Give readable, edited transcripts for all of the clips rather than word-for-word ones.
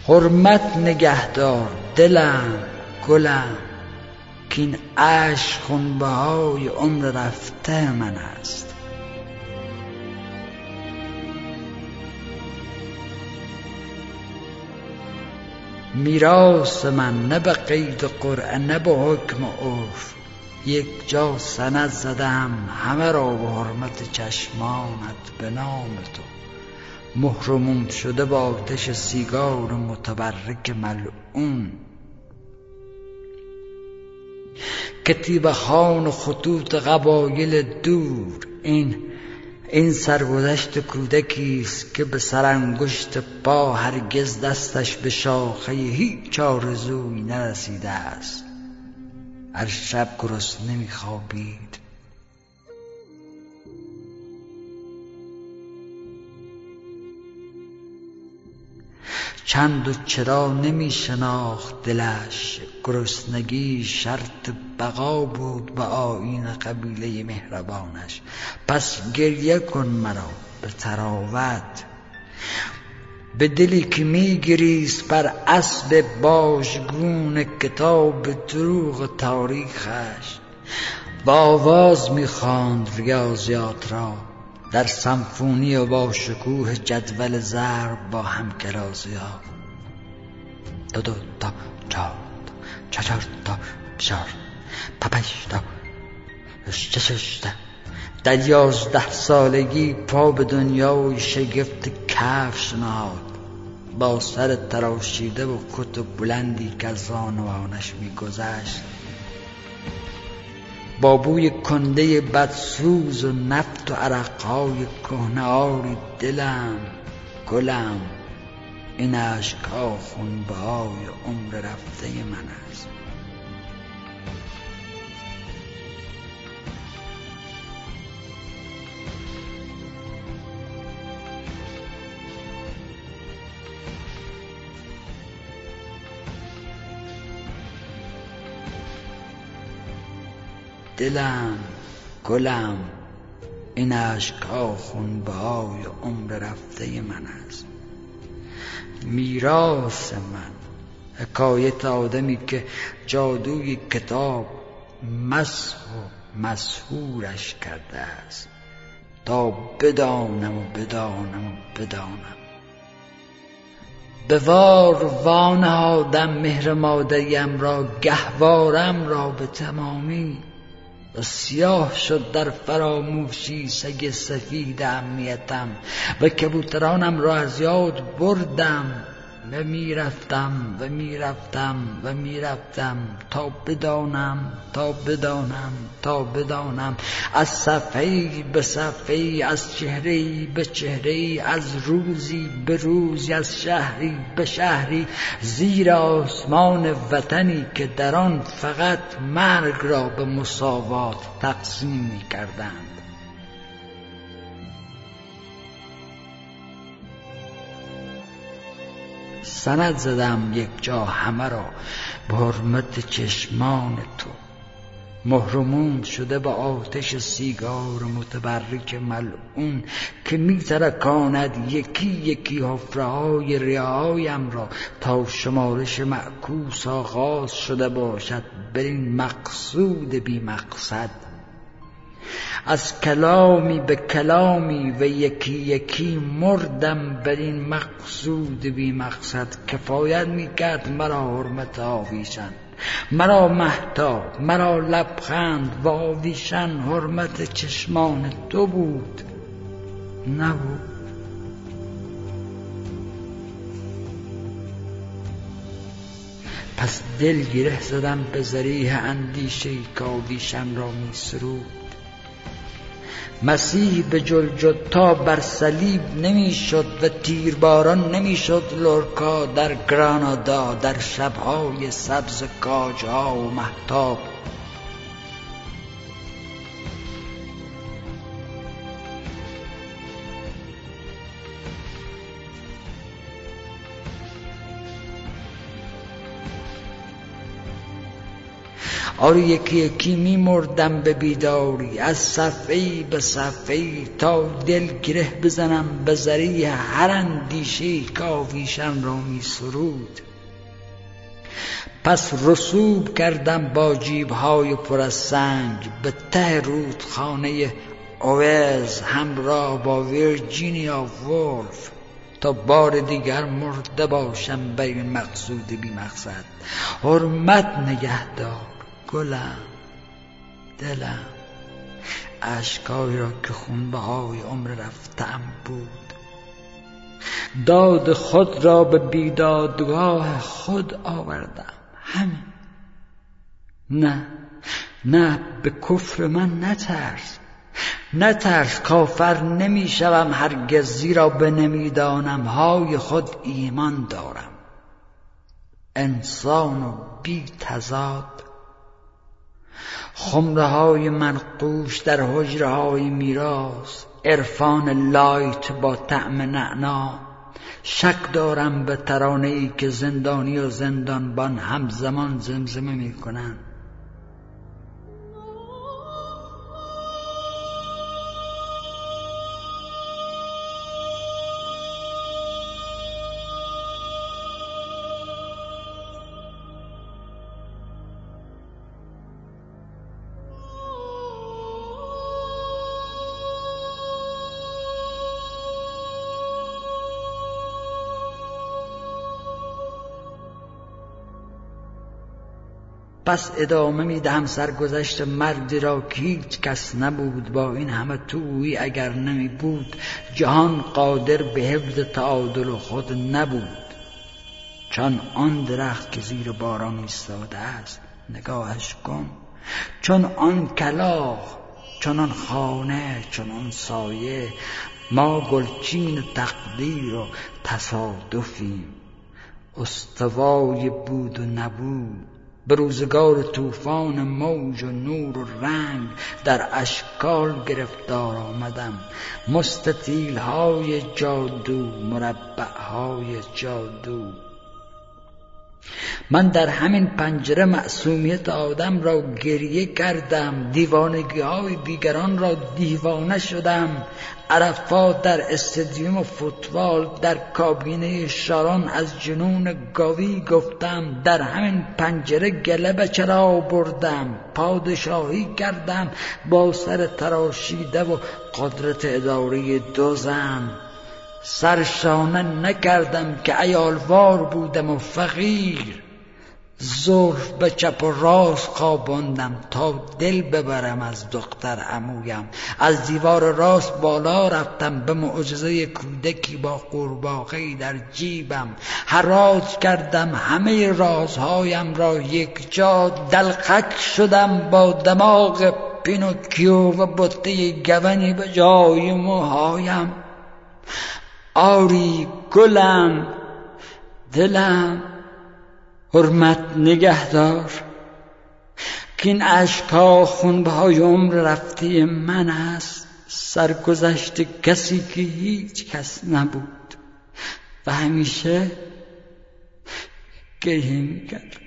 حرمت نگهدار دلم گلم، که این عشق خونبهای عمر رفته من است. میراث من نه به قید قرعه نه به حکم عرف، یک جا سند زدم همه را به حرمت چشمانت به نام تو. محرمون شده با آتش سیگار متبرک ملعون، کتیبه خوان و خطوط قبایل دور. این سرگذشت کودکیست که به سرانگشت پا هرگز دستش به شاخه هیچ آرزویی نرسیده است. هر شب گرسنه می‌خوابید، چند و چرا نمی شناخت دلش. گرسنگی شرط بقا بود به آیین قبیله مهربانش. پس گریه کن مرا به طراوت، به دلی که می گریست بر اسب باژگون کتاب دروغ تاریخش. با آواز می خواند ریاضیات را در سمفونی و با شکوه جدول ضرب با همکلاسی‌ها. دو دو تا چهار تا چهار تا چهار پنج تا شش تا. در 11 سالگی پا به دنیای شگفت کفش نهاد، با سر تراشیده و کت بلندی که از زانوانش می‌گذشت. با بوی کنده بدسوز و نفت و عرقهای کهنه آری دلم گلم، این اشک‌ها خونبهای عمر رفته من است. دلم گلم، این اشک‌ها خونبهای عمر رفته من است. میراث من حکایت آدمی که جادوی کتاب مسح و مسحورش کرده است تا بدانم و بدانم و بدانم. به وار وانهادم مهر مادریم را، گهوارم را به تمامی. و سیاه شد در فراموشی سگ سفید امنیتم، و کبوترانم را از یاد بردم و میرفتم و میرفتم و میرفتم تا بدانم تا بدانم تا بدانم. از صفحه‌ای به صفحه‌ای، از چهره‌ای به چهره‌ای، از روزی به روزی، از شهری به شهری، زیر آسمان وطنی که در آن فقط مرگ را به مساوات تقسیم می‌کردند. سند زدم یک جا همه را به حرمت چشمان تو. محرمون شده با آتش سیگار متبرک ملعون که می‌ترکاند یکی یکی حفره‌های ریه‌هایم را تا شمارش معکوس آغاز شده باشد بر این مقصود بی مقصد. از کلامی به کلامی و یکی یکی مردم بر این مقصود بی مقصد. کفایت میکرد مرا حرمت آویشن، مرا مهتاب، مرا لبخند و آویشن حرمت چشمان تو بود نبود. پس دل گره زدم به ذریح اندیشه‌ای که آویشن را میسرود. مسیح به جلجتا بر صلیب نمیشد و تیرباران نمیشد لورکا در گرانادا در شبهای سبز کاجها و مهتاب. آری یکی یکی می مردم به بیداری، از صفحه‌ای به صفحه‌ای، تا دل گره بزنم به ذریع هر اندیشه‌ای که آویشم را می سرود. پس رسوب کردم با جیب‌های پر از سنگ به ته رودخانه اوز همراه با ویرجینیا وولف، تا بار دیگر مرده باشم بر این مقصود بی مقصد. حرمت نگهدار گلم، دلم، اشکایی را که خونبهای عمر رفتم بود، داد خود را به بیدادگاه خود آوردم. همین. نه به کفر من نترس، کافر نمی شوم هرگز، زیرا به نمیدانم های خود ایمان دارم. انسان و بی تضاد، خمره های منقوش در حجره های میراث، عرفان لایت با طعم نعنا. شک دارم به ترانه‌ای که زندانی و زندانبان همزمان زمزمه می کنند. پس ادامه میدهم سرگذشت مردی را که هیچ کس نبود با این همه تویی، اگر نمی بود جهان قادر به حفظ تعادل خود نبود. چون آن درخت که زیر باران ایستاده است نگاهش کن، چون آن کلاغ، چون آن خانه، چون آن سایه. ما گلچین تقدیر و تصادفیم، استوای بود و نبود. به روزگار طوفان موج و نور و رنگ در اشکال گرفتار آمدم. مستطیل های جادو، مربع های جادو. من در همین پنجره معصومیت آدم را گریه کردم، دیوانگی های دیگران را دیوانه شدم. عرفات در استادیوم فوتبال، در کابینه شارون از جنون گاوی گفتم. در همین پنجره گله چرا بردم، پادشاهی کردم با سر تراشیده و قدرت اداره 2 زن. سرشانه نکردم که عیالوار بودم و فقیر. زلف به چپ و راست خواباندم تا دل ببرم از دختر عمویم. از دیوار راست بالا رفتم به معجزه کودکی با قورباغه‌ای در جیبم. حراج کردم همه رازهایم را یک جا. دلخک شدم با دماغ پینوکیو و بطه گونی به جای موهایم. آری گلم، دلم، حرمت نگهدار که این اشکا خونبهای عمر رفته من است. سرگذشت کسی که هیچ کس نبود و همیشه گریه می‌کرد،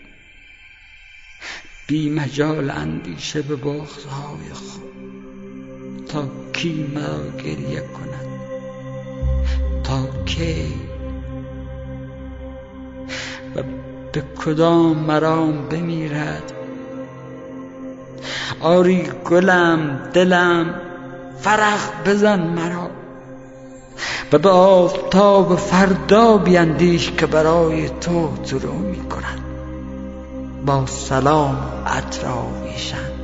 بی مجال اندیشه به بغض‌های خود. تا کی مرا گریه کند؟ تا کی؟ و به کدام مرام بمیرد؟ آری گلم، دلم، فرح بزن مرا و به آفتاب فردا بیندیش که برای تو طلوع می کند. با سلام عطر آویشم.